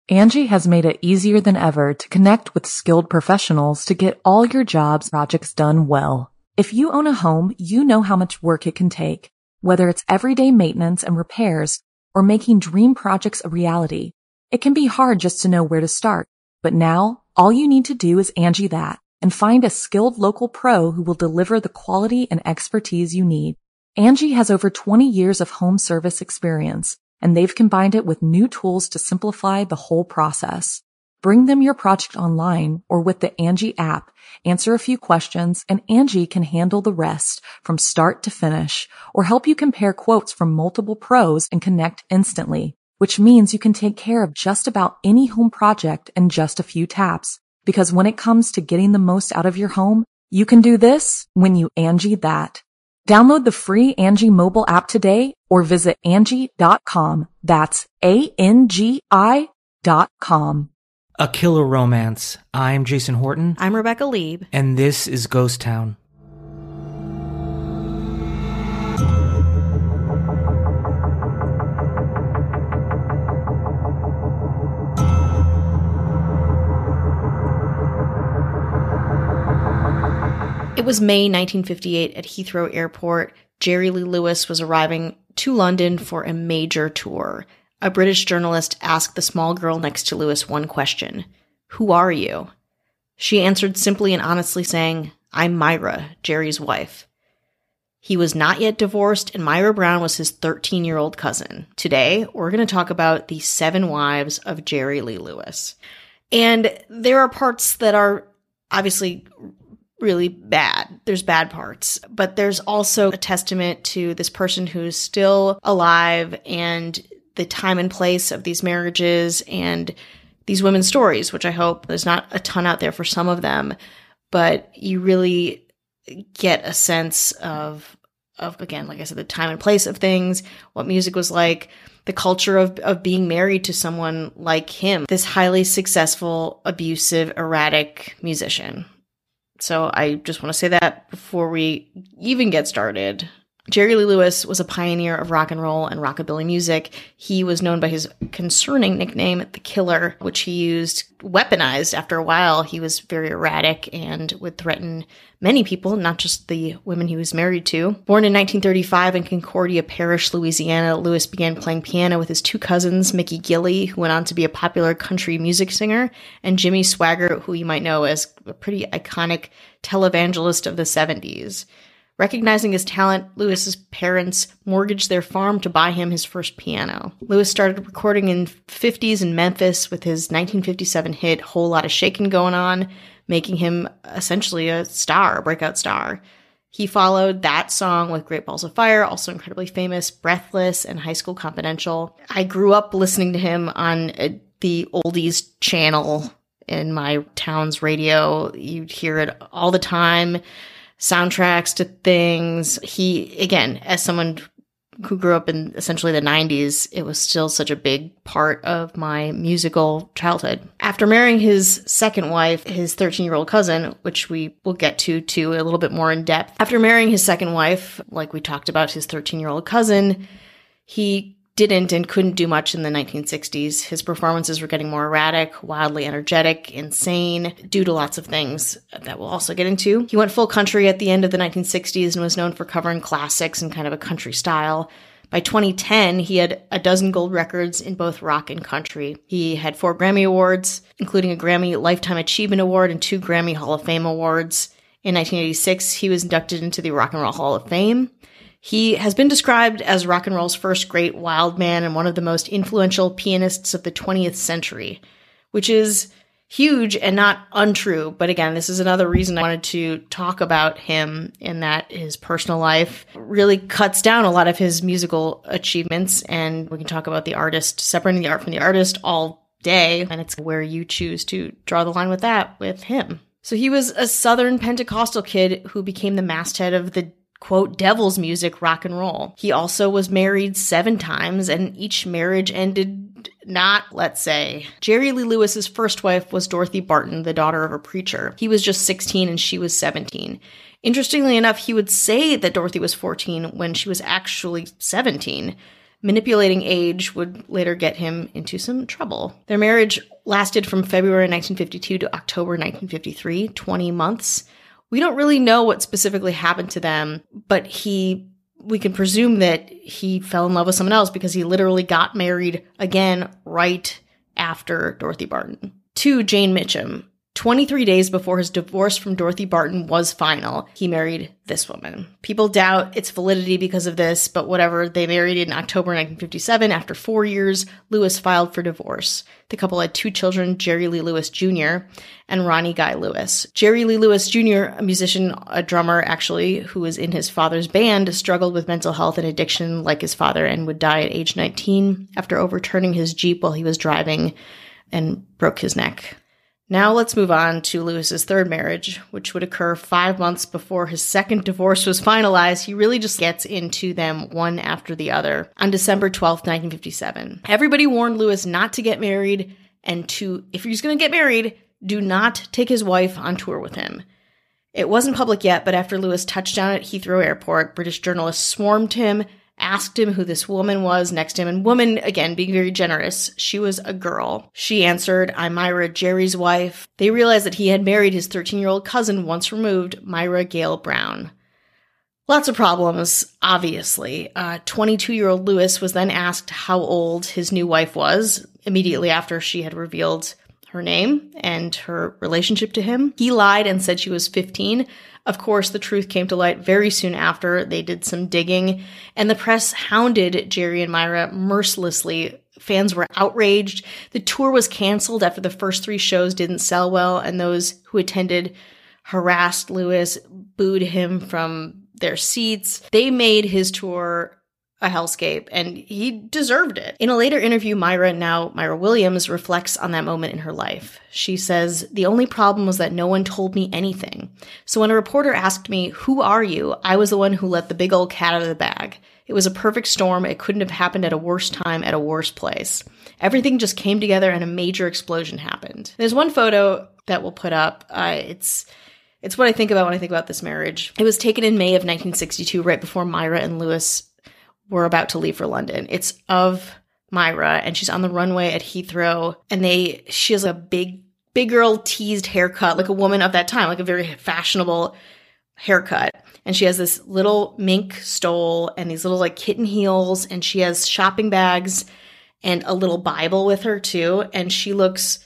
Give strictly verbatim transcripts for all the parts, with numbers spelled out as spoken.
Angie has made it easier than ever to connect with skilled professionals to get all your jobs projects done well. If you own a home, you know how much work it can take, whether it's everyday maintenance and repairs or making dream projects a reality. It can be hard just to know where to start, but now all you need to do is Angie that and find a skilled local pro who will deliver the quality and expertise you need. Angie has over twenty years of home service experience, and they've combined it with new tools to simplify the whole process. Bring them your project online or with the Angie app, answer a few questions, and Angie can handle the rest from start to finish, or help you compare quotes from multiple pros and connect instantly, which means you can take care of just about any home project in just a few taps. Because when it comes to getting the most out of your home, you can do this when you Angie that. Download the free Angie mobile app today or visit Angie dot com. That's A N G I dot com. A Killer Romance. I'm Jason Horton. I'm Rebecca Lieb. And this is Ghost Town. It was May nineteen fifty-eight at Heathrow Airport. Jerry Lee Lewis was arriving to London for a major tour. A British journalist asked the small girl next to Lewis one question. Who are you? She answered simply and honestly saying, I'm Myra, Jerry's wife. He was not yet divorced, and Myra Brown was his thirteen-year-old cousin. Today, we're going to talk about the seven wives of Jerry Lee Lewis. And there are parts that are obviously really bad. There's bad parts, but there's also a testament to this person who's still alive and the time and place of these marriages and these women's stories, which I hope there's not a ton out there for some of them, but you really get a sense of, of again, like I said, the time and place of things, what music was like, the culture of, of being married to someone like him, this highly successful, abusive, erratic musician. So I just want to say that before we even get started. Jerry Lee Lewis was a pioneer of rock and roll and rockabilly music. He was known by his concerning nickname, The Killer, which he used, weaponized after a while. He was very erratic and would threaten many people, not just the women he was married to. Born in nineteen thirty-five in Concordia Parish, Louisiana, Lewis began playing piano with his two cousins, Mickey Gilley, who went on to be a popular country music singer, and Jimmy Swaggart, who you might know as a pretty iconic televangelist of the seventies. Recognizing his talent, Lewis's parents mortgaged their farm to buy him his first piano. Lewis started recording in the fifties in Memphis with his nineteen fifty-seven hit Whole Lotta Shakin' Going On, making him essentially a star, a breakout star. He followed that song with Great Balls of Fire, also incredibly famous, Breathless, and High School Confidential. I grew up listening to him on uh, the oldies channel in my town's radio. You'd hear it all the time. Soundtracks to things. He, again, as someone who grew up in essentially the nineties, it was still such a big part of my musical childhood. After marrying his second wife, his thirteen-year-old cousin, which we will get to, too, a little bit more in depth. After marrying his second wife, like we talked about, his thirteen-year-old cousin, he didn't and couldn't do much in the nineteen sixties. His performances were getting more erratic, wildly energetic, insane, due to lots of things that we'll also get into. He went full country at the end of the nineteen sixties and was known for covering classics in kind of a country style. By twenty ten, he had a dozen gold records in both rock and country. He had four Grammy Awards, including a Grammy Lifetime Achievement Award and two Grammy Hall of Fame Awards. In nineteen eighty-six, he was inducted into the Rock and Roll Hall of Fame. He has been described as rock and roll's first great wild man and one of the most influential pianists of the twentieth century, which is huge and not untrue. But again, this is another reason I wanted to talk about him, in that his personal life really cuts down a lot of his musical achievements. And we can talk about the artist, separating the art from the artist all day. And it's where you choose to draw the line with that, with him. So he was a Southern Pentecostal kid who became the masthead of the quote, devil's music, rock and roll. He also was married seven times, and each marriage ended not, let's say. Jerry Lee Lewis's first wife was Dorothy Barton, the daughter of a preacher. He was just sixteen and she was seventeen. Interestingly enough, he would say that Dorothy was fourteen when she was actually seventeen. Manipulating age would later get him into some trouble. Their marriage lasted from February nineteen fifty-two to October nineteen fifty-three, twenty months. We don't really know what specifically happened to them, but he, we can presume that he fell in love with someone else because he literally got married again right after Dorothy Barton. To Jane Mitchum. twenty-three days before his divorce from Dorothy Barton was final, he married this woman. People doubt its validity because of this, but whatever. They married in October nineteen fifty-seven. After four years, Lewis filed for divorce. The couple had two children, Jerry Lee Lewis Junior and Ronnie Guy Lewis. Jerry Lee Lewis Junior, a musician, a drummer actually, who was in his father's band, struggled with mental health and addiction like his father and would die at age nineteen after overturning his Jeep while he was driving and broke his neck. Now let's move on to Lewis's third marriage, which would occur five months before his second divorce was finalized. He really just gets into them one after the other. On December twelfth, nineteen fifty-seven, everybody warned Lewis not to get married and to, if he's going to get married, do not take his wife on tour with him. It wasn't public yet, but after Lewis touched down at Heathrow Airport, British journalists swarmed him, asked him who this woman was next to him, and woman, again, being very generous, she was a girl. She answered, "I'm Myra, Jerry's wife." They realized that he had married his thirteen-year-old cousin once removed, Myra Gale Brown. Lots of problems, obviously. Uh, twenty-two-year-old Lewis was then asked how old his new wife was, immediately after she had revealed her name and her relationship to him. He lied and said she was fifteen. Of course, the truth came to light very soon after. They did some digging, and the press hounded Jerry and Myra mercilessly. Fans were outraged. The tour was canceled after the first three shows didn't sell well, and those who attended harassed Lewis, booed him from their seats. They made his tour a hellscape, and he deserved it. In a later interview, Myra, now Myra Williams, reflects on that moment in her life. She says, "The only problem was that no one told me anything. So when a reporter asked me, 'Who are you?' I was the one who let the big old cat out of the bag. It was a perfect storm. It couldn't have happened at a worse time, at a worse place. Everything just came together and a major explosion happened." There's one photo that we'll put up. Uh, it's it's what I think about when I think about this marriage. It was taken in May of nineteen sixty-two, right before Myra and Lewis were about to leave for London. It's of Myra, and she's on the runway at Heathrow, and they she has a big, big girl teased haircut, like a woman of that time, like a very fashionable haircut. And she has this little mink stole and these little like kitten heels, and she has shopping bags and a little Bible with her too. And she looks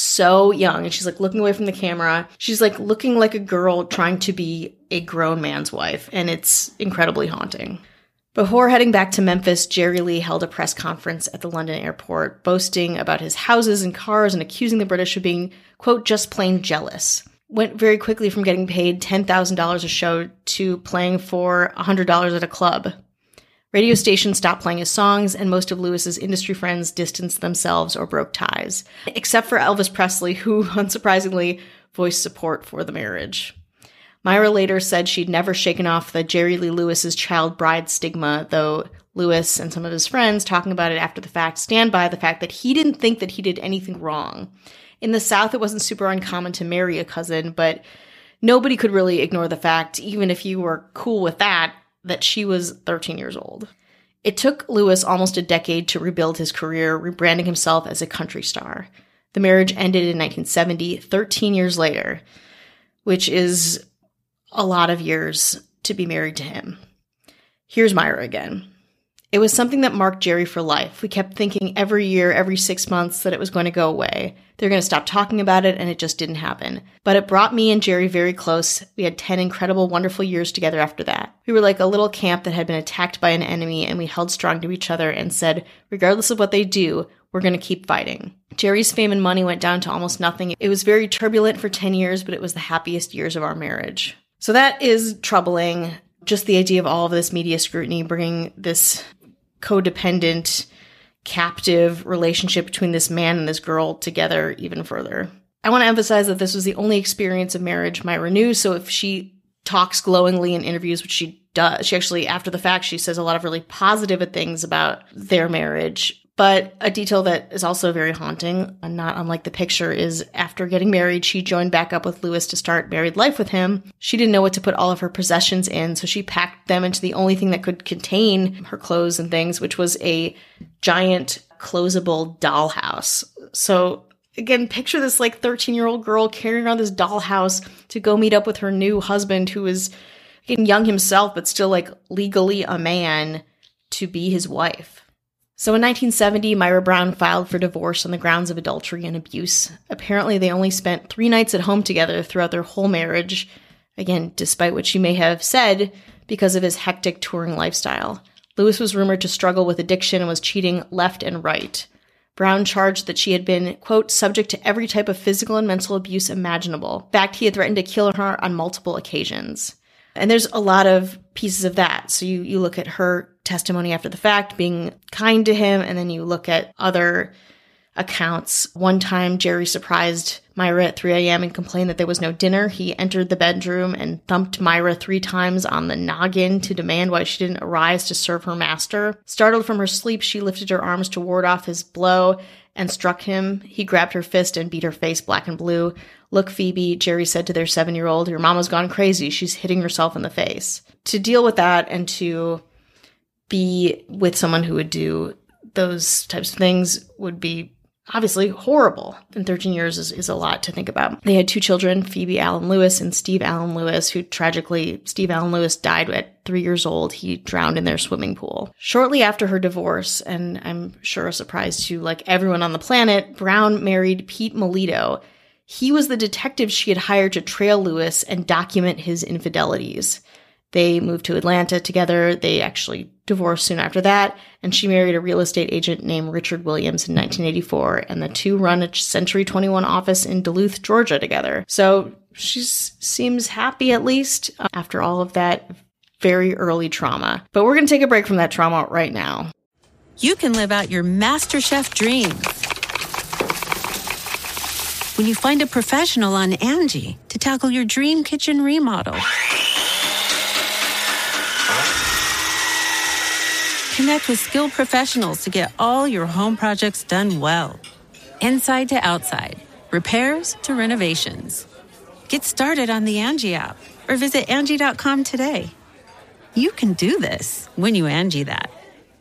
so young, and she's like looking away from the camera. She's like looking like a girl trying to be a grown man's wife, and it's incredibly haunting. Before heading back to Memphis, Jerry Lee held a press conference at the London airport, boasting about his houses and cars and accusing the British of being, quote, just plain jealous. Went very quickly from getting paid ten thousand dollars a show to playing for one hundred dollars at a club. Radio stations stopped playing his songs, and most of Lewis's industry friends distanced themselves or broke ties, except for Elvis Presley, who, unsurprisingly, voiced support for the marriage. Myra later said she'd never shaken off the Jerry Lee Lewis's child bride stigma, though Lewis and some of his friends, talking about it after the fact, stand by the fact that he didn't think that he did anything wrong. In the South, it wasn't super uncommon to marry a cousin, but nobody could really ignore the fact, even if you were cool with that, that she was thirteen years old. It took Lewis almost a decade to rebuild his career, rebranding himself as a country star. The marriage ended in nineteen seventy, thirteen years later, which is a lot of years to be married to him. Here's Myra again. "It was something that marked Jerry for life. We kept thinking every year, every six months that it was going to go away. They're going to stop talking about it, and it just didn't happen. But it brought me and Jerry very close. We had ten incredible, wonderful years together after that. We were like a little camp that had been attacked by an enemy, and we held strong to each other and said, regardless of what they do, we're going to keep fighting." Jerry's fame and money went down to almost nothing. It was very turbulent for ten years, but it was the happiest years of our marriage. So that is troubling. Just the idea of all of this media scrutiny, bringing this codependent, captive relationship between this man and this girl together even further. I want to emphasize that this was the only experience of marriage Myra knew, so if she talks glowingly in interviews, which she does, she actually, after the fact, she says a lot of really positive things about their marriage, But a detail that is also very haunting, and not unlike the picture, is after getting married, she joined back up with Lewis to start married life with him. She didn't know what to put all of her possessions in, so she packed them into the only thing that could contain her clothes and things, which was a giant closable dollhouse. So again, picture this like thirteen-year-old girl carrying around this dollhouse to go meet up with her new husband, who is again, young himself, but still like legally a man, to be his wife. So in nineteen seventy, Myra Brown filed for divorce on the grounds of adultery and abuse. Apparently, they only spent three nights at home together throughout their whole marriage. Again, despite what she may have said, because of his hectic touring lifestyle. Lewis was rumored to struggle with addiction and was cheating left and right. Brown charged that she had been, quote, subject to every type of physical and mental abuse imaginable. In fact, he had threatened to kill her on multiple occasions. And there's a lot of pieces of that. So you, you look at her testimony after the fact, being kind to him, and then you look at other accounts. One time, Jerry surprised Myra at three a.m. and complained that there was no dinner. He entered the bedroom and thumped Myra three times on the noggin to demand why she didn't arise to serve her master. Startled from her sleep, she lifted her arms to ward off his blow and struck him. He grabbed her fist and beat her face black and blue. Look, Phoebe, Jerry said to their seven-year-old, your mama's gone crazy. She's hitting herself in the face. To deal with that and to be with someone who would do those types of things would be obviously horrible. And thirteen years is, is a lot to think about. They had two children, Phoebe Allen Lewis and Steve Allen Lewis, who tragically, Steve Allen Lewis died at three years old. He drowned in their swimming pool. Shortly after her divorce, and I'm sure a surprise to like everyone on the planet, Brown married Pete Melito. He was the detective she had hired to trail Lewis and document his infidelities. They moved to Atlanta together. They actually divorced soon after that, and she married a real estate agent named Richard Williams in nineteen eighty-four, and the two run a Century twenty-one office in Duluth, Georgia together. So she seems happy, at least, after all of that very early trauma. But we're going to take a break from that trauma right now. You can live out your MasterChef dreams when you find a professional on Angie to tackle your dream kitchen remodel. Connect with skilled professionals to get all your home projects done well. Inside to outside, repairs to renovations. Get started on the Angie app or visit Angie dot com today. You can do this when you Angie that.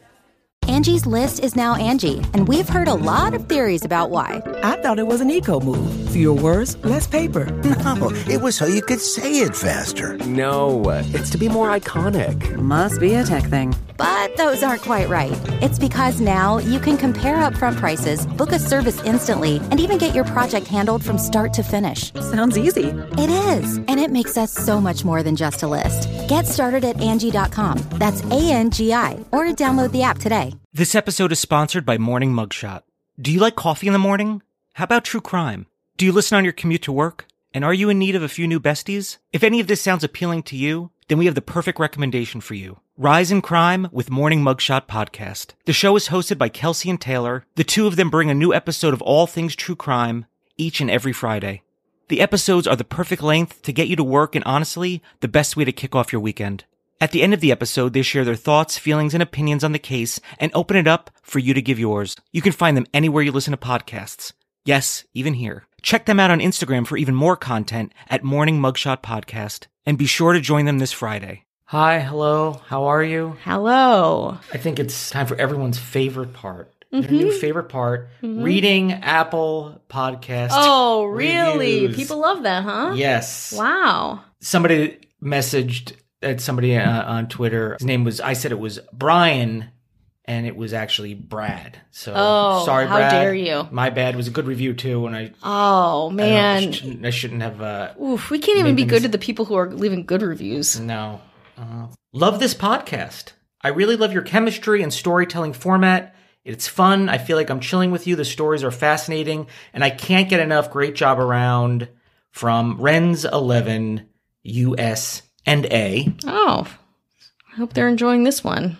Angie's List is now Angie, and we've heard a lot of theories about why. I thought it was an eco move. Fewer words, less paper. No, it was so you could say it faster. No, it's to be more iconic. Must be a tech thing. But those aren't quite right. It's because now you can compare upfront prices, book a service instantly, and even get your project handled from start to finish. Sounds easy. It is, and it makes us so much more than just a list. Get started at Angie dot com. That's A N G I, or download the app today. This episode is sponsored by Morning Mugshot. Do you like coffee in the morning? How about true crime? Do you listen on your commute to work? And are you in need of a few new besties? If any of this sounds appealing to you, then we have the perfect recommendation for you. Rise in Crime with Morning Mugshot Podcast. The show is hosted by Kelsey and Taylor. The two of them bring a new episode of all things true crime each and every Friday. The episodes are the perfect length to get you to work and honestly, the best way to kick off your weekend. At the end of the episode, they share their thoughts, feelings, and opinions on the case and open it up for you to give yours. You can find them anywhere you listen to podcasts. Yes, even here. Check them out on Instagram for even more content at Morning Mugshot Podcast. And be sure to join them this Friday. Hi, hello, how are you? Hello. I think it's time for everyone's favorite part. Mm-hmm. Their new favorite part, mm-hmm. reading Apple Podcast Oh, really? reviews. People love that, huh? Yes. Wow. Somebody messaged at somebody uh, on Twitter. His name was, I said it was Brian, and it was actually Brad. So oh, sorry, how Brad. dare you? My bad. It was a good review too. And I oh man, I, I, shouldn't, I shouldn't have. Uh, Oof, we can't even be good to the people who are leaving good reviews. No. Uh, love this podcast. I really love your chemistry and storytelling format. It's fun. I feel like I'm chilling with you. The stories are fascinating, and I can't get enough. Great job around from Renz eleven U S and A. Oh, I hope they're enjoying this one.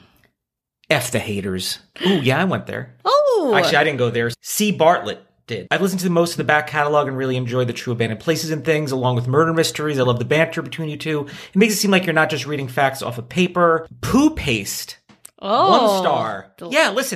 F the haters. Ooh, yeah, I went there. Oh! Actually, I didn't go there. C. Bartlett did. I've listened to most of the back catalog and really enjoyed the true abandoned places and things, along with murder mysteries. I love the banter between you two. It makes it seem like you're not just reading facts off of paper. Poo Paste. Oh. One star. Yeah, listen.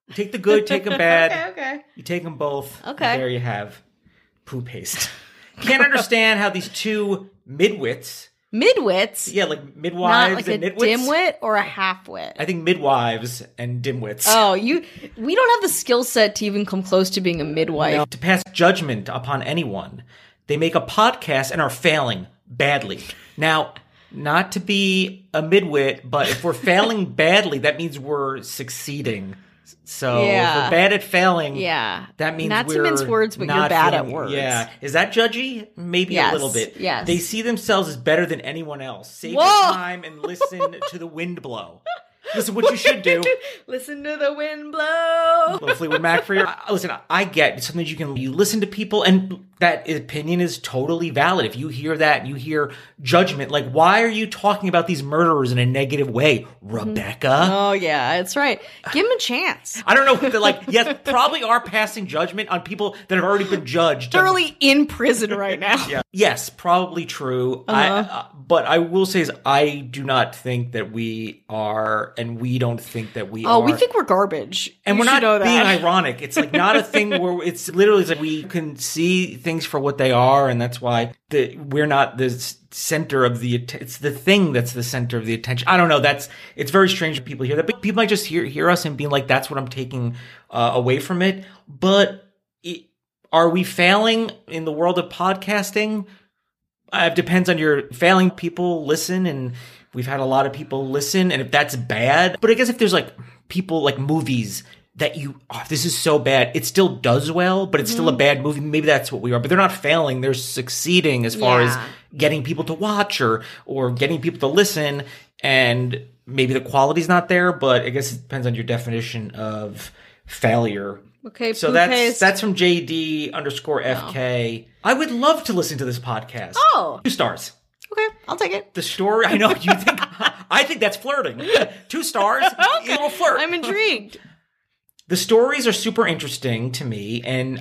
You take the good, take them bad. Okay, okay. You take them both. Okay. And there you have poo paste. Can't understand how these two midwits. Midwits? Yeah, like midwives Not like and a nitwits. dimwit or a halfwit? I think midwives and dimwits. Oh, you. We don't have the skill set to even come close to being a midwife. No, to pass judgment upon anyone. They make a podcast and are failing badly. Now, not to be a midwit, but if we're failing badly, that means we're succeeding. So Yeah. if we're bad at failing, Yeah. that means Not to we're mince words, but you're not bad feeling- at words. Yeah. Is that judgy? Maybe Yes, a little bit. yes. They see themselves as better than anyone else. Save Whoa! your time and listen to the wind blow. This is what you should do. Listen to the wind blow. Little Fleetwood Mac for you. I- Listen, I get sometimes you can you listen to people, and that opinion is totally valid. If you hear that, and you hear judgment, like why are you talking about these murderers in a negative way, Rebecca? Oh, yeah, that's right. Give him a chance. I don't know. They're like, yes, probably are passing judgment on people that have already been judged. Thoroughly in prison right now. Yeah. Yes, probably true. I, uh, but I will say is I do not think that we are, and we don't think that we Oh, are. we think we're garbage. And You we're should not know being that. ironic. It's like not a thing where it's literally it's like we can see things for what they are, and that's why the, we're not the s- center of the. att- It's the thing that's the center of the attention. I don't know. That's it's very strange when people hear that. But people might just hear hear us and being like, "That's what I'm taking uh, away from it." But it, are we failing in the world of podcasting? Uh, it depends on your failing. People listen, and we've had a lot of people listen, and if that's bad, but I guess if there's like people like movies that you, oh, this is so bad, it still does well, but it's still a bad movie. Maybe that's what we are, but they're not failing. They're succeeding as far Yeah. as getting people to watch or, or getting people to listen. And maybe the quality's not there, but I guess it depends on your definition of failure. Okay, So poo that's paste. that's from J D underscore F K. I would love to listen to this podcast. Oh. Two stars. Okay, I'll take it. The story, I know you think, I think that's flirting. Two stars, Okay. you will flirt. I'm intrigued. The stories are super interesting to me, and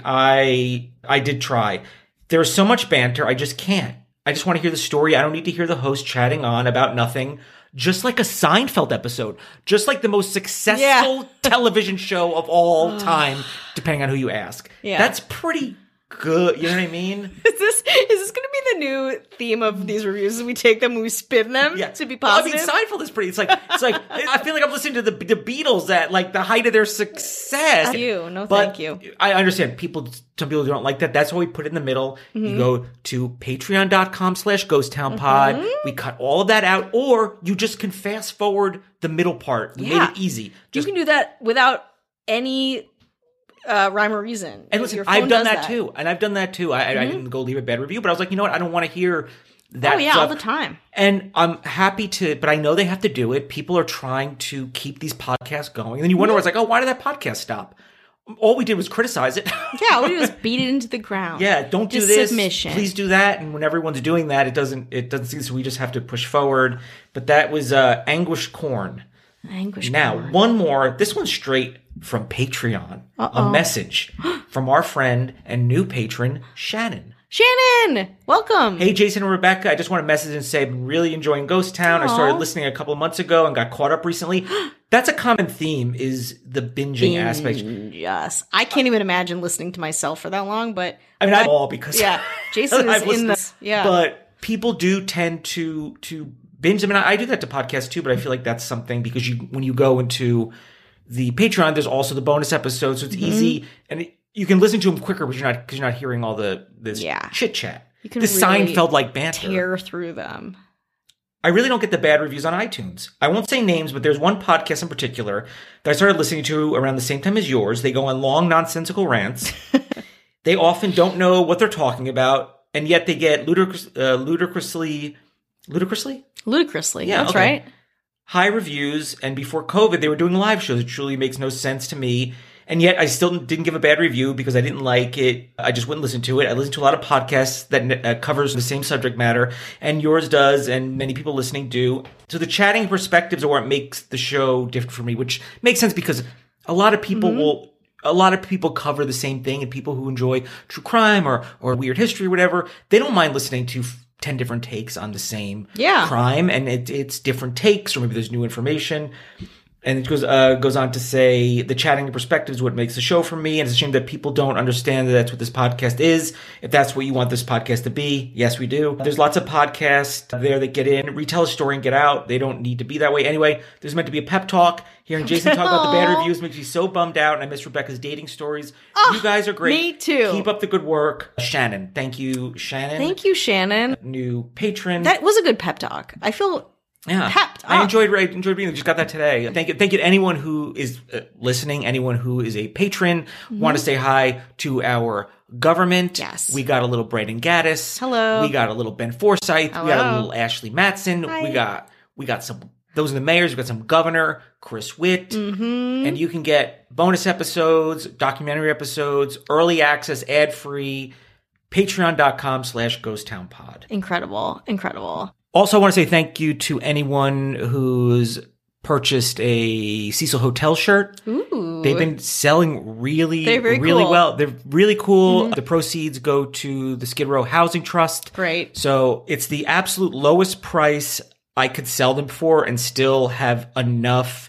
I I did try. There's so much banter, I just can't. I just want to hear the story. I don't need to hear the host chatting on about nothing. Just like a Seinfeld episode. Just like the most successful Yeah. television show of all time, depending on who you ask. Yeah. That's pretty good. You know what I mean? Is this is this going to be the new theme of these reviews? Is we take them, we spin them to be positive. Well, I mean, Seinfeld is pretty. It's like it's like I feel like I'm listening to the the Beatles at like the height of their success. Thank you. No, But thank you. I understand people. Some people don't like that. That's why we put it in the middle. Mm-hmm. You go to patreon dot com slash ghost town pod. Mm-hmm. We cut all of that out, or you just can fast forward the middle part. We Yeah. made it easy. You Just can do that without any uh, rhyme or reason. And listen, Your phone I've done does that, too. And I've done that too. I, I I didn't go leave a bad review, but I was like, you know what? I don't want to hear that Oh yeah, stuff. all the time. And I'm happy to, but I know they have to do it. People are trying to keep these podcasts going. And then you wonder, it's like, oh, why did that podcast stop? All we did was criticize it. Yeah, all we do is beat it into the ground. Yeah, don't do Just this. submission. Please do that. And when everyone's doing that, it doesn't, it doesn't seem, so we just have to push forward. But that was uh, Anguish Corn. Anguish Now, corn. one more. This one's straight from Patreon. Uh-oh. A message from our friend and new patron, Shannon. Shannon, welcome. Hey, Jason and Rebecca. I just want to message and say I'm really enjoying Ghost Town. I started Aw. listening a couple of months ago and got caught up recently. That's a common theme is the binging aspect. Yes, I can't even imagine listening to myself for that long. But I mean, I'm all because yeah, Jason is I've in listened the to- yeah. But people do tend to to binge. I mean, I, I do that to podcasts too, but I feel like that's something because you when you go into the Patreon, there's also the bonus episodes, so it's Mm-hmm. easy and it, you can listen to them quicker because you're not because you're not hearing all the this Yeah. chit chat. You can This really Seinfeld like banter. tear through them. I really don't get the bad reviews on iTunes. I won't say names, but there's one podcast in particular that I started listening to around the same time as yours. They go on long, nonsensical rants. They often don't know what they're talking about, and yet they get ludicrous, uh, ludicrously, ludicrously Ludicrously, Yeah, that's okay. right. high reviews. And before COVID, they were doing live shows. It truly makes no sense to me. And yet I still didn't give a bad review because I didn't like it. I just wouldn't listen to it. I listen to a lot of podcasts that uh, covers the same subject matter, and yours does, and many people listening do. So the chatting perspectives are what makes the show different for me, which makes sense because a lot of people Mm-hmm. will, a lot of people cover the same thing, and people who enjoy true crime or, or weird history or whatever, they don't mind listening to ten different takes on the same Yeah. crime, and it, it's different takes, or maybe there's new information. And it goes uh, goes on to say, the chatting perspective is what makes the show for me, and it's a shame that people don't understand that that's what this podcast is. If that's what you want this podcast to be, yes, we do. There's lots of podcasts there that get in, retell a story and get out. They don't need to be that way anyway. There's meant to be a pep talk. Hearing Jason talk about the bad reviews makes me so bummed out, and I miss Rebecca's dating stories. Oh, you guys are great. Me too. Keep up the good work. Shannon. Thank you, Shannon. Thank you, Shannon. New patron. That was a good pep talk. I feel... Yeah, Pepped I up. enjoyed. I enjoyed reading. Just got that today. Thank you. Thank you to anyone who is uh, listening. Anyone who is a patron. Mm-hmm. Want to say hi to our government. Yes, we got a little Brandon Gaddis. Hello. We got a little Ben Forsyth. Hello. We got a little Ashley Matson. Hi. We got we got some. Those are the mayors. We got some governor Chris Witt. Mm-hmm. And you can get bonus episodes, documentary episodes, early access, ad free. Patreon dot com slash Ghost Town Pod. Incredible, incredible. Also, I want to say thank you to anyone who's purchased a Cecil Hotel shirt. Ooh. They've been selling really, They're very really cool. well. They're really cool. Mm-hmm. The proceeds go to the Skid Row Housing Trust. Great. So it's the absolute lowest price I could sell them for and still have enough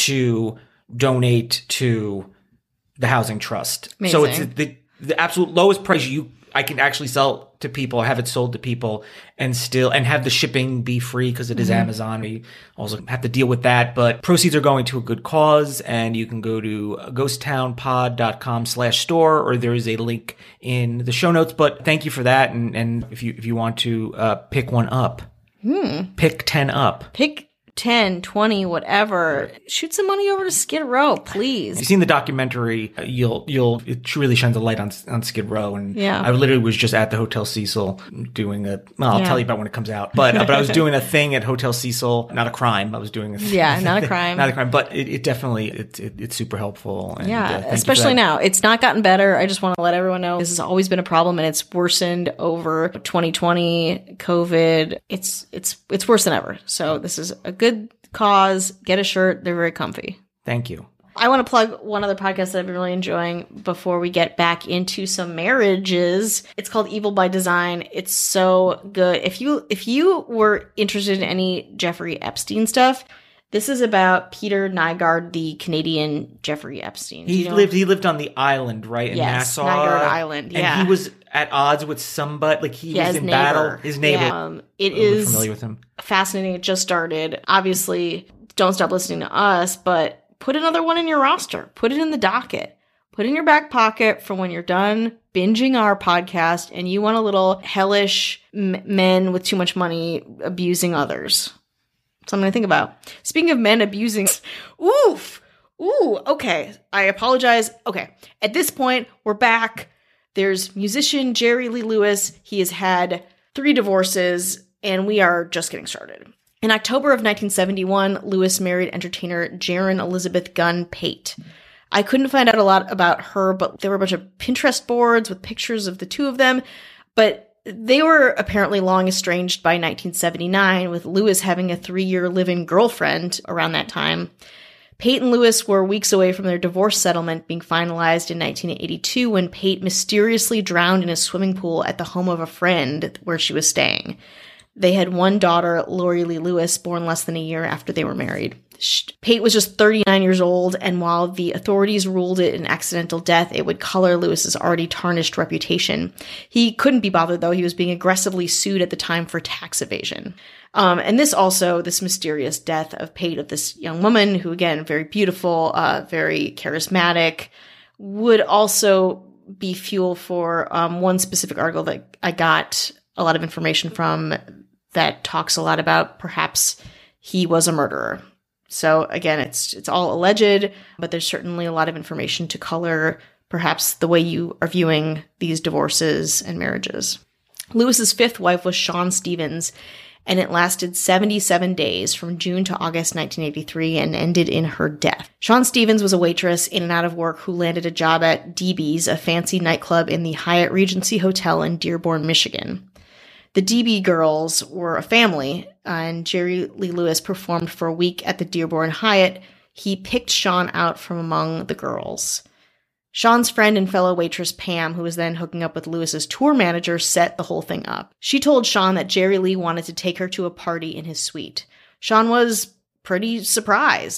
to donate to the Housing Trust. Amazing. So it's the, the absolute lowest price you I can actually sell to people, have it sold to people, and still and have the shipping be free because it is mm-hmm. Amazon. We also have to deal with that, but proceeds are going to a good cause, and you can go to ghost town pod dot com slash store, or there is a link in the show notes. But thank you for that, and and if you if you want to uh, pick one up, hmm. pick ten up, pick ten, twenty, whatever. Shoot some money over to Skid Row, please. If you've seen the documentary, you'll you'll it really shines a light on on Skid Row. And yeah. I literally was just at the Hotel Cecil doing a. Well, I'll yeah. tell you about when it comes out. But uh, but I was doing a thing at Hotel Cecil, not a crime. I was doing a thing. Yeah, not a crime, not a crime. But it, it definitely it, it it's super helpful. And, yeah, uh, especially now. It's not gotten better. I just want to let everyone know this has always been a problem, and it's worsened over twenty twenty, COVID. It's it's it's worse than ever. So this is a good cause. Get a shirt. They're very comfy. Thank you. I want to plug one other podcast that I've been really enjoying before we get back into some marriages. It's called Evil by Design. It's so good. If you if you were interested in any Jeffrey Epstein stuff, this is about Peter Nygard, the Canadian Jeffrey Epstein. He you know? lived he lived on the island, right? In yes, Nassau. Nygard Island. Yeah. And he was at odds with somebody. Like he yeah, was his in neighbor. battle. His neighbor. Yeah. Um, it I'm is familiar with him. Fascinating. It just started. Obviously, don't stop listening to us, but put another one in your roster. Put it in the docket. Put it in your back pocket for when you're done binging our podcast and you want a little hellish m- men with too much money abusing others. Something to think about. Speaking of men abusing, oof, ooh, okay. I apologize. Okay. At this point, we're back. There's musician Jerry Lee Lewis. He has had three divorces, and we are just getting started. In October of nineteen seventy-one, Lewis married entertainer Jaren Elizabeth Gunn Pate. I couldn't find out a lot about her, but there were a bunch of Pinterest boards with pictures of the two of them. But they were apparently long estranged by nineteen seventy-nine, with Lewis having a three-year live-in girlfriend around that time. Pate and Lewis were weeks away from their divorce settlement being finalized in nineteen eighty-two when Pate mysteriously drowned in a swimming pool at the home of a friend where she was staying. They had one daughter, Lori Lee Lewis, born less than a year after they were married. Pate was just thirty-nine years old, and while the authorities ruled it an accidental death, it would color Lewis's already tarnished reputation. He couldn't be bothered, though. He was being aggressively sued at the time for tax evasion. Um, and this also, this mysterious death of Pate, of this young woman who, again, very beautiful, uh, very charismatic, would also be fuel for um, one specific article that I got a lot of information from that talks a lot about perhaps he was a murderer. So again, it's it's all alleged, but there's certainly a lot of information to color perhaps the way you are viewing these divorces and marriages. Lewis's fifth wife was Shawn Stevens, and it lasted seventy-seven days from June to August nineteen eighty-three and ended in her death. Shawn Stevens was a waitress in and out of work who landed a job at D B's, a fancy nightclub in the Hyatt Regency Hotel in Dearborn, Michigan. The D B girls were a family, and Jerry Lee Lewis performed for a week at the Dearborn Hyatt. He picked Shawn out from among the girls. Shawn's friend and fellow waitress Pam, who was then hooking up with Lewis's tour manager, set the whole thing up. She told Shawn that Jerry Lee wanted to take her to a party in his suite. Shawn was pretty surprised.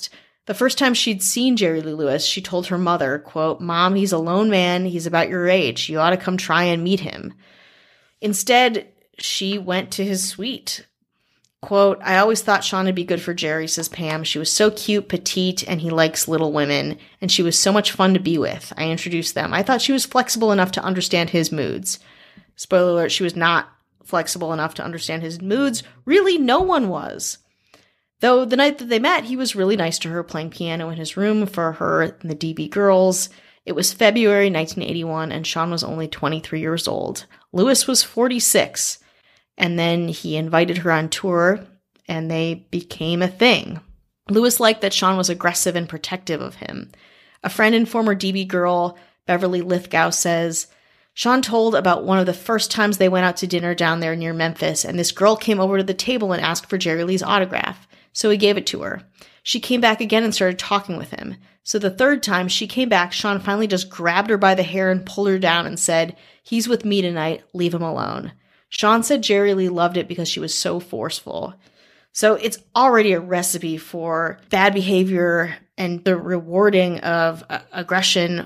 The first time she'd seen Jerry Lee Lewis, she told her mother, quote, "Mom, he's a lone man. He's about your age. You ought to come try and meet him." Instead, she went to his suite. Quote, "I always thought Sean would be good for Jerry," says Pam. "She was so cute, petite, and he likes little women. And she was so much fun to be with. I introduced them. I thought she was flexible enough to understand his moods." Spoiler alert, she was not flexible enough to understand his moods. Really, no one was. Though the night that they met, he was really nice to her, playing piano in his room for her and the D B girls. It was February nineteen eighty-one, and Sean was only twenty-three years old. Lewis was forty-six. And then he invited her on tour, and they became a thing. Lewis liked that Sean was aggressive and protective of him. A friend and former D B girl, Beverly Lithgow, says, "Sean told about one of the first times they went out to dinner down there near Memphis, and this girl came over to the table and asked for Jerry Lee's autograph. So he gave it to her. She came back again and started talking with him. So the third time she came back, Sean finally just grabbed her by the hair and pulled her down and said, 'He's with me tonight, leave him alone.' Sean said Jerry Lee loved it because she was so forceful." So it's already a recipe for bad behavior and the rewarding of uh, aggression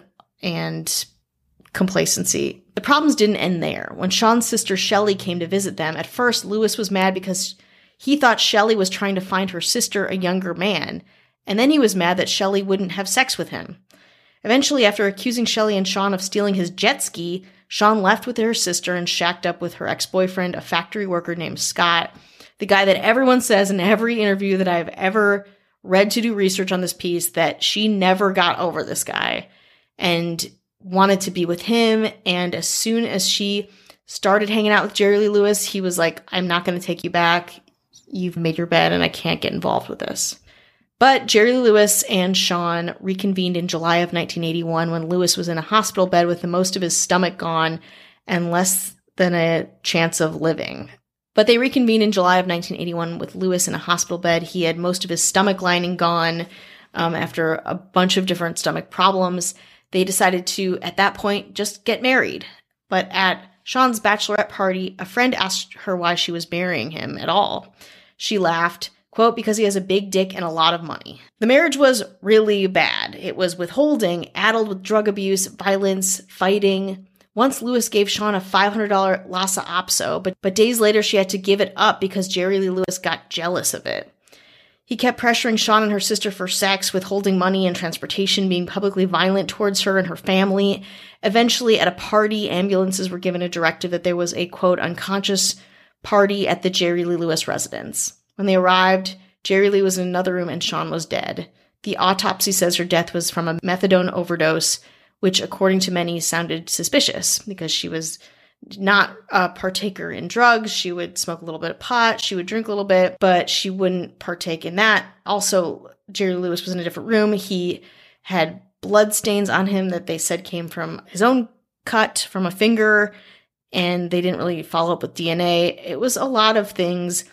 and complacency. The problems didn't end there. When Sean's sister Shelley came to visit them, at first Lewis was mad because he thought Shelley was trying to find her sister a younger man, and then he was mad that Shelley wouldn't have sex with him. Eventually, after accusing Shelley and Sean of stealing his jet ski, Sean left with her sister and shacked up with her ex-boyfriend, a factory worker named Scott, the guy that everyone says in every interview that I've ever read to do research on this piece that she never got over this guy and wanted to be with him. And as soon as she started hanging out with Jerry Lee Lewis, he was like, "I'm not going to take you back. You've made your bed and I can't get involved with this." But Jerry Lee Lewis and Sean reconvened in July of nineteen eighty-one when Lewis was in a hospital bed with the most of his stomach gone and less than a chance of living. But they reconvened in July of nineteen eighty-one with Lewis in a hospital bed. He had most of his stomach lining gone um, after a bunch of different stomach problems. They decided to, at that point, just get married. But at Sean's bachelorette party, a friend asked her why she was marrying him at all. She laughed, quote, "Because he has a big dick and a lot of money." The marriage was really bad. It was withholding, addled with drug abuse, violence, fighting. Once Lewis gave Sean a five hundred dollars Lhasa Apso, but, but days later she had to give it up because Jerry Lee Lewis got jealous of it. He kept pressuring Sean and her sister for sex, withholding money and transportation, being publicly violent towards her and her family. Eventually, at a party, ambulances were given a directive that there was a, quote, unconscious party at the Jerry Lee Lewis residence. When they arrived, Jerry Lee was in another room and Sean was dead. The autopsy says her death was from a methadone overdose, which according to many sounded suspicious because she was not a partaker in drugs. She would smoke a little bit of pot. She would drink a little bit, but she wouldn't partake in that. Also, Jerry Lewis was in a different room. He had blood stains on him that they said came from his own cut from a finger, and they didn't really follow up with D N A. It was a lot of things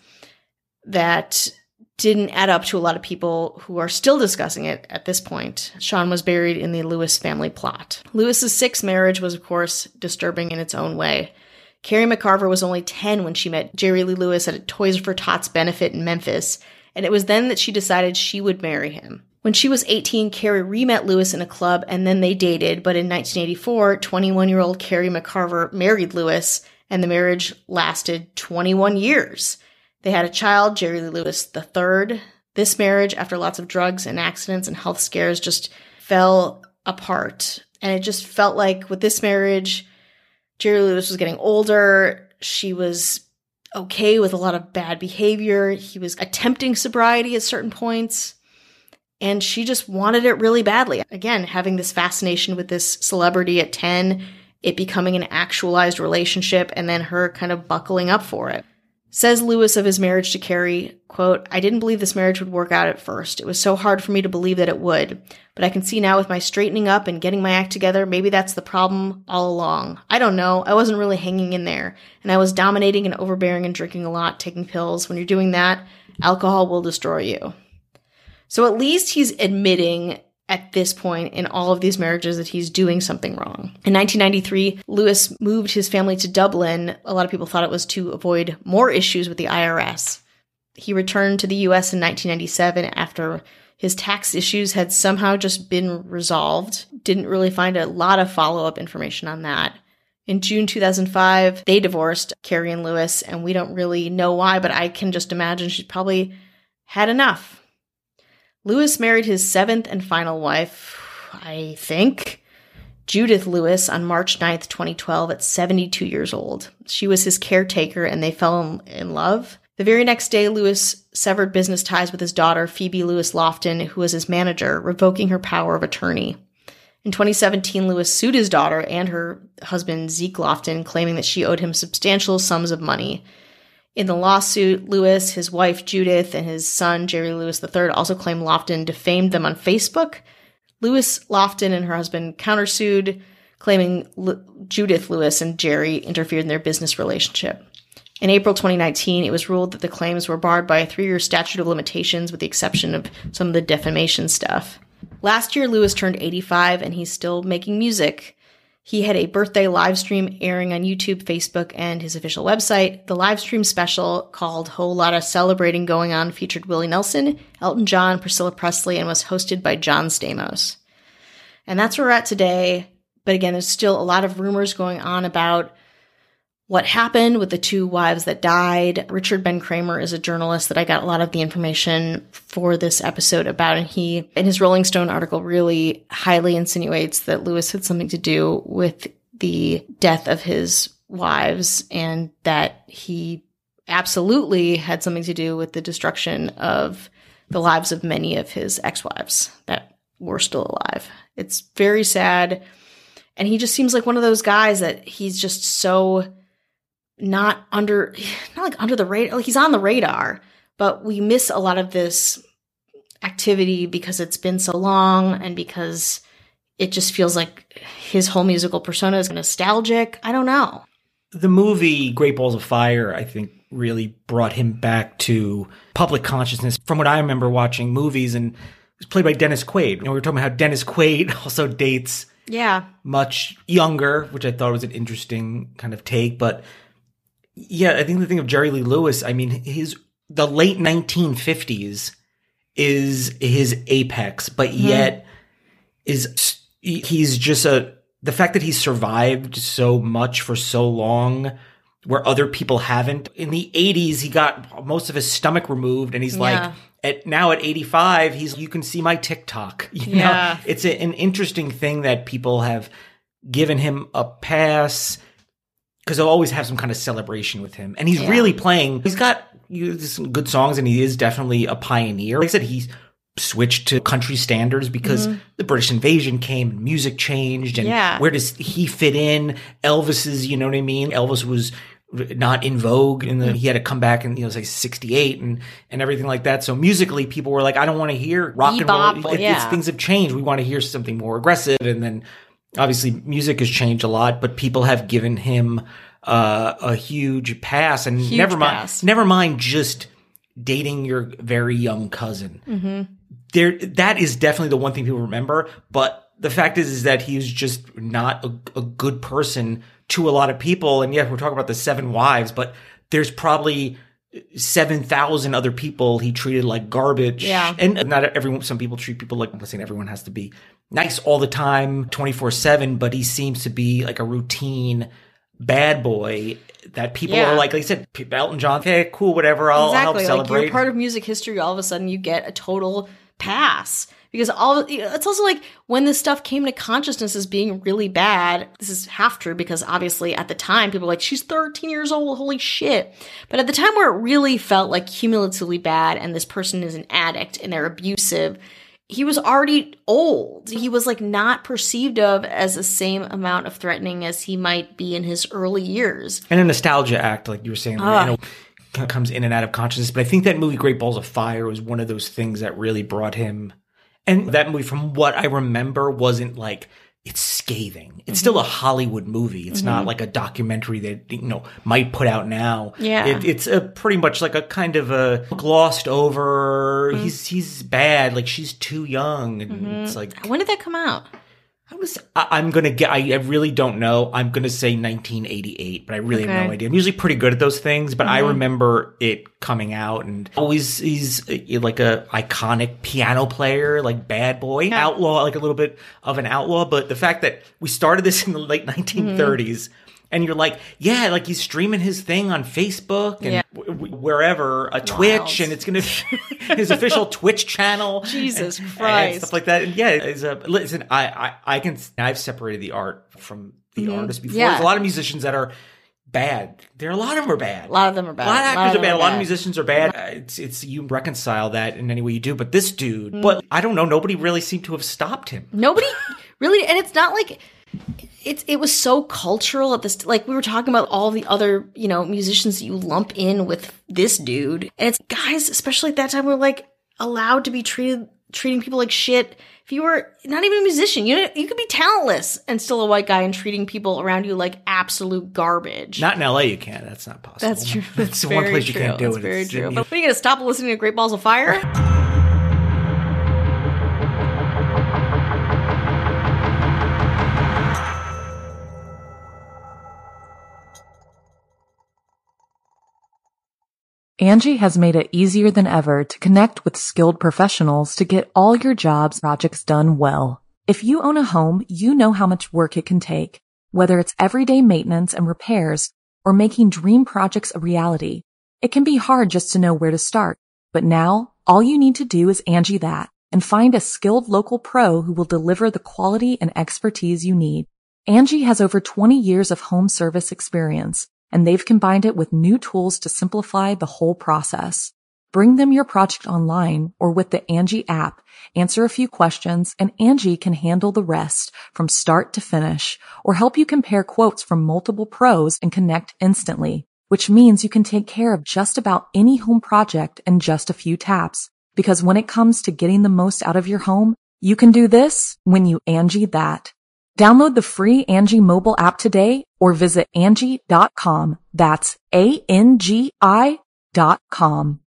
that didn't add up to a lot of people who are still discussing it at this point. Sean was buried in the Lewis family plot. Lewis's sixth marriage was, of course, disturbing in its own way. Carrie McCarver was only ten when she met Jerry Lee Lewis at a Toys for Tots benefit in Memphis, and it was then that she decided she would marry him. When she was eighteen, Carrie re-met Lewis in a club, and then they dated, but in nineteen eighty-four, twenty-one-year-old Carrie McCarver married Lewis, and the marriage lasted twenty-one years. They had a child, Jerry Lee Lewis the third. This marriage, after lots of drugs and accidents and health scares, just fell apart. And it just felt like with this marriage, Jerry Lee Lewis was getting older. She was okay with a lot of bad behavior. He was attempting sobriety at certain points. And she just wanted it really badly. Again, having this fascination with this celebrity at ten, it becoming an actualized relationship, and then her kind of buckling up for it. Says Lewis of his marriage to Carrie, quote, "I didn't believe this marriage would work out at first. It was so hard for me to believe that it would. But I can see now with my straightening up and getting my act together, maybe that's the problem all along. I don't know. I wasn't really hanging in there. And I was dominating and overbearing and drinking a lot, taking pills. When you're doing that, alcohol will destroy you." So at least he's admitting at this point in all of these marriages that he's doing something wrong. In nineteen ninety-three, Lewis moved his family to Dublin. A lot of people thought it was to avoid more issues with the I R S. He returned to the U S in nineteen ninety-seven after His tax issues had somehow just been resolved. Didn't really find a lot of follow-up information on that. In June two thousand five, they divorced, Carrie and Lewis, and we don't really know why, but I can just imagine she probably had enough. Lewis married his seventh and final wife, I think, Judith Lewis, on March ninth, twenty twelve, at seventy-two years old. She was his caretaker, and they fell in, in love. The very next day, Lewis severed business ties with his daughter, Phoebe Lewis Lofton, who was his manager, revoking her power of attorney. In twenty seventeen, Lewis sued his daughter and her husband, Zeke Lofton, claiming that she owed him substantial sums of money. In the lawsuit, Lewis, his wife, Judith, and his son, Jerry Lewis the third, also claimed Lofton defamed them on Facebook. Lewis Lofton and her husband countersued, claiming L- Judith Lewis and Jerry interfered in their business relationship. In April twenty nineteen, it was ruled that the claims were barred by a three-year statute of limitations, with the exception of some of the defamation stuff. Last year, Lewis turned eighty-five, and he's still making music. He had a birthday live stream airing on YouTube, Facebook, and his official website. The live stream special, called Whole Lotta Celebrating Going On, featured Willie Nelson, Elton John, Priscilla Presley, and was hosted by John Stamos. And that's where we're at today. But again, there's still a lot of rumors going on about what happened with the two wives that died. Richard Ben Kramer is a journalist that I got a lot of the information for this episode about, and he, in his Rolling Stone article, really highly insinuates that Lewis had something to do with the death of his wives, and that he absolutely had something to do with the destruction of the lives of many of his ex-wives that were still alive. It's very sad, and he just seems like one of those guys that he's just so not under, not like under the radar, like he's on the radar, but we miss a lot of this activity because it's been so long and because it just feels like his whole musical persona is nostalgic. I don't know. The movie Great Balls of Fire, I think, really brought him back to public consciousness. From what I remember watching movies, and it was played by Dennis Quaid. You know, we were talking about how Dennis Quaid also dates yeah much younger, which I thought was an interesting kind of take, but yeah, I think the thing of Jerry Lee Lewis, I mean, his the late nineteen fifties is his apex, but yet mm. is he's just a the fact that he survived so much for so long where other people haven't. In the eighties, he got most of his stomach removed, and he's yeah. like at now at eighty-five, he's you can see my TikTok. You yeah. know, it's a, an interesting thing that people have given him a pass, because they'll always have some kind of celebration with him. And he's yeah. really playing. He's got you know, some good songs, and he is definitely a pioneer. Like I said, he switched to country standards because mm-hmm. the British invasion came, and music changed, and yeah. where does he fit in? Elvis is, you know what I mean? Elvis was not in vogue, and he had to come back in, you know, say sixty-eight and, and everything like that. So musically, people were like, I don't want to hear rock Bebop, and roll. It, yeah. it's, things have changed. We want to hear something more aggressive. And then obviously music has changed a lot, but people have given him uh, a huge pass, and huge never mind, pass. never mind just dating your very young cousin. Mm-hmm. There, that is definitely the one thing people remember. But the fact is, is that he's just not a, a good person to a lot of people. And yeah, we're talking about the seven wives, but there's probably seven thousand other people he treated like garbage. Yeah. And not everyone, some people treat people like, I'm not saying everyone has to be nice all the time, twenty-four seven, but he seems to be like a routine bad boy that people yeah. are like, like I said, Elton John, hey, cool, whatever, I'll, exactly. I'll help celebrate. Like, you're part of music history, all of a sudden you get a total pass. Because all it's also like when this stuff came to consciousness as being really bad, this is half true because obviously at the time people were like, she's thirteen years old, holy shit. But at the time where it really felt like cumulatively bad and this person is an addict and they're abusive, he was already old. He was like not perceived of as the same amount of threatening as he might be in his early years. And a nostalgia act, like you were saying, uh. you know, comes in and out of consciousness. But I think that movie Great Balls of Fire was one of those things that really brought him. And that movie, from what I remember, wasn't like, it's scathing. It's mm-hmm. still a Hollywood movie. It's mm-hmm. not like a documentary that, you know, might put out now. Yeah. It, it's a pretty much like a kind of a glossed over, mm-hmm. he's he's bad, like she's too young. And mm-hmm. it's like. When did that come out? I was, I, I'm going to get, I, I really don't know. I'm going to say nineteen eighty-eight, but I really Okay. have no idea. I'm usually pretty good at those things, but Mm-hmm. I remember it coming out and always he's uh, like a iconic piano player, like bad boy, Yeah. outlaw, like a little bit of an outlaw. But the fact that we started this in the late nineteen thirties Mm-hmm. and you're like, yeah, like he's streaming his thing on Facebook and Yeah. w- w- wherever, a Twitch, and it's going to, his official Twitch channel. Jesus and, Christ. And stuff like that. And yeah, it's a, listen, I, I, I can, I've separated the art from the Mhm. artist before. Yeah. There's a lot of musicians that are bad. There are a lot of them are bad. A lot of them are bad. A lot of actors are bad. A lot of bad. musicians are bad. Uh, It's, it's, you reconcile that in any way you do. But this dude, Mm. but I don't know, nobody really seemed to have stopped him. Nobody really, and it's not like it's it was so cultural at this. Like we were talking about all the other you know musicians that you lump in with this dude, and it's guys, especially at that time, were like allowed to be treated treating people like shit. If you were not even a musician, you know, you could be talentless and still a white guy and treating people around you like absolute garbage. Not in L A, you can't. That's not possible. That's true. That's That's the one very place you true. can't do That's it. very It's true. in- But what are you gonna stop listening to Great Balls of Fire? Angie has made it easier than ever to connect with skilled professionals to get all your jobs projects done well. If you own a home, you know how much work it can take, whether it's everyday maintenance and repairs or making dream projects a reality. It can be hard just to know where to start, but now all you need to do is Angie that and find a skilled local pro who will deliver the quality and expertise you need. Angie has over twenty years of home service experience, and they've combined it with new tools to simplify the whole process. Bring them your project online or with the Angie app, answer a few questions, and Angie can handle the rest from start to finish or help you compare quotes from multiple pros and connect instantly, which means you can take care of just about any home project in just a few taps. Because when it comes to getting the most out of your home, you can do this when you Angie that. Download the free Angie mobile app today or visit Angie dot com. That's A N G I dot com.